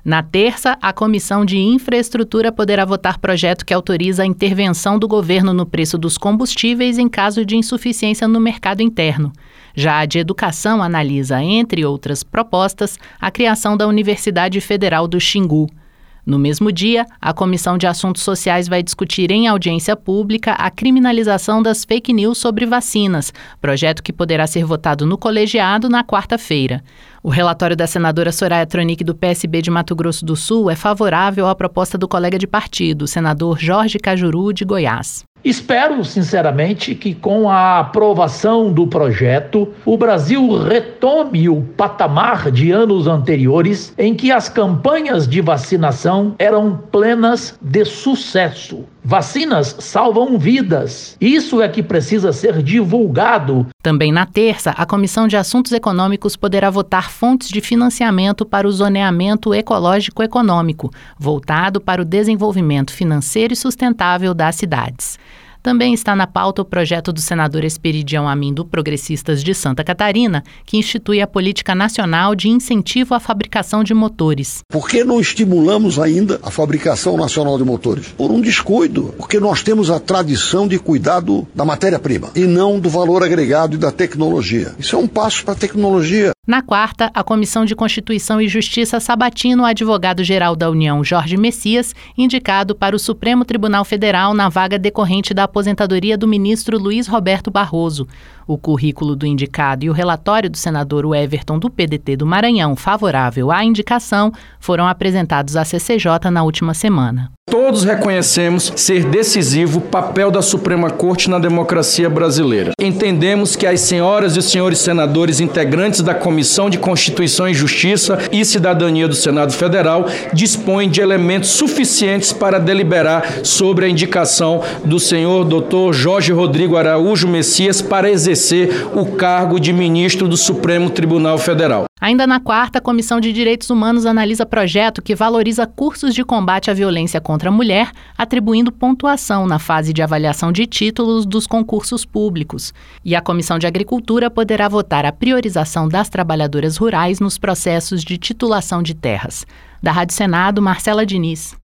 Na terça, a Comissão de Infraestrutura poderá votar projeto que autoriza a intervenção do governo no preço dos combustíveis em caso de insuficiência no mercado interno. Já a de Educação analisa, entre outras propostas, a criação da Universidade Federal do Xingu. No mesmo dia, a Comissão de Assuntos Sociais vai discutir em audiência pública a criminalização das fake news sobre vacinas, projeto que poderá ser votado no colegiado na quarta-feira. O relatório da senadora Soraya Tronic, do PSB de Mato Grosso do Sul, é favorável à proposta do colega de partido, o senador Jorge Cajuru, de Goiás. Espero, sinceramente, que com a aprovação do projeto, o Brasil retome o patamar de anos anteriores em que as campanhas de vacinação eram plenas de sucesso. Vacinas salvam vidas. Isso é que precisa ser divulgado. Também na terça, a Comissão de Assuntos Econômicos poderá votar fontes de financiamento para o zoneamento ecológico econômico, voltado para o desenvolvimento financeiro e sustentável das cidades. Também está na pauta o projeto do senador Esperidião Amin, do Progressistas de Santa Catarina, que institui a Política Nacional de Incentivo à Fabricação de Motores. Por que não estimulamos ainda a fabricação nacional de motores? Por um descuido, porque nós temos a tradição de cuidado da matéria-prima e não do valor agregado e da tecnologia. Isso é um passo para a tecnologia. Na quarta, a Comissão de Constituição e Justiça sabatina o advogado-geral da União, Jorge Messias, indicado para o Supremo Tribunal Federal na vaga decorrente da aposentadoria do ministro Luiz Roberto Barroso. O currículo do indicado e o relatório do senador Everton, do PDT do Maranhão, favorável à indicação, foram apresentados à CCJ na última semana. Todos reconhecemos ser decisivo o papel da Suprema Corte na democracia brasileira. Entendemos que as senhoras e os senhores senadores integrantes da Comissão de Constituição e Justiça e Cidadania do Senado Federal dispõem de elementos suficientes para deliberar sobre a indicação do senhor Dr. Jorge Rodrigo Araújo Messias para exercer o cargo de ministro do Supremo Tribunal Federal. Ainda na quarta, a Comissão de Direitos Humanos analisa projeto que valoriza cursos de combate à violência contra a mulher, atribuindo pontuação na fase de avaliação de títulos dos concursos públicos. E a Comissão de Agricultura poderá votar a priorização das trabalhadoras rurais nos processos de titulação de terras. Da Rádio Senado, Marcela Diniz.